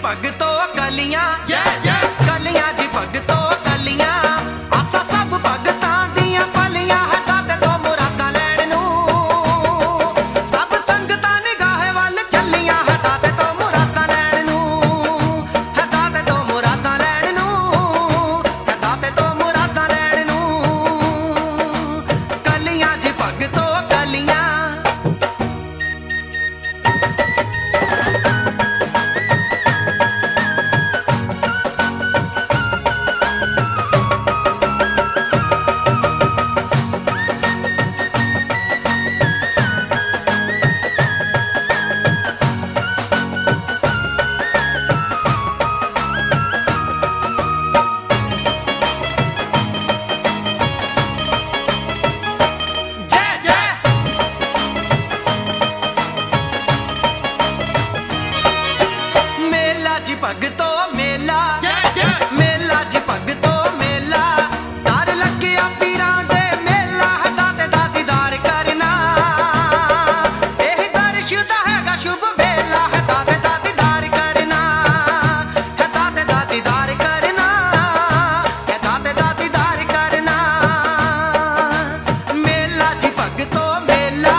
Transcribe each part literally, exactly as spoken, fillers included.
भगतो कलियां जय जय कलियां जी भगतो कलियां आसा सब भगतां दियां पलियां हटा ते तो मुरादां लैण नूं सब संगतां निगाह वल चलियां हटा ते तो मुरादां लैण नूं हटा ते तो मुरादां लैण नूं हटा ते तो मुरादां लैण नूं कलियां जी भगतो कलियां भगतो मेला जय जय मेला जी भगतो मेला तार लग्या पीरां दे मेला हटा ते दा दीदार करना एह दर्श दा हैगा शुभ वेला हटा ते दा दीदार करना हटा ते दा दीदार करना हटा ते दा दीदार करना मेला जी भगतो मेला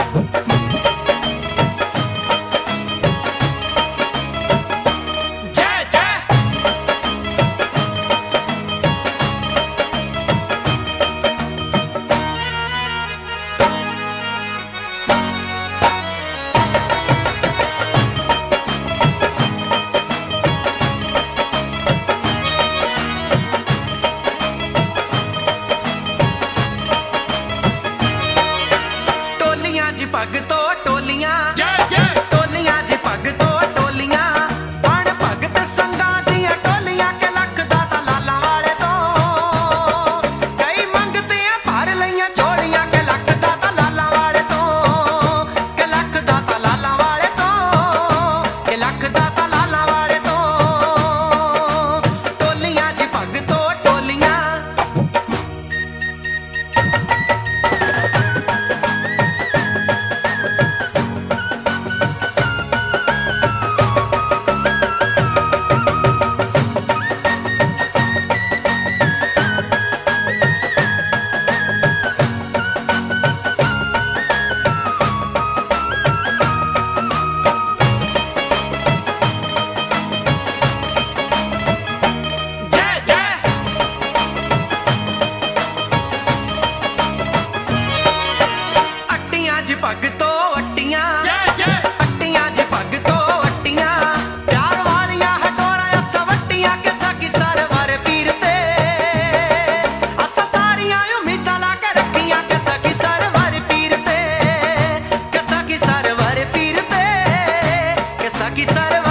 जी भगतो टोलियां जय जय टोलियां जी भगतो टोलियां बण भगत संगां दियां टोलियां के लख दाता लाला वाले तो कई मंगतियां भर लईयां झोलियां के लख दाता लाला वाले तो के लख दाता लाला वाले तो के लख दाता लाला वाले तो टोलियां जी भगतो टोलियां जी भगतो अट्टियां जय जय अट्टियां जी भगतो अट्टियां प्यार वालियां हटोरा सवट्टियां के सखी सरवर पीर ते असा सारियां उम्मीदां ला के रखियां के सखी सरवर पीर ते के सखी सरवर पीर ते के सखी सरवर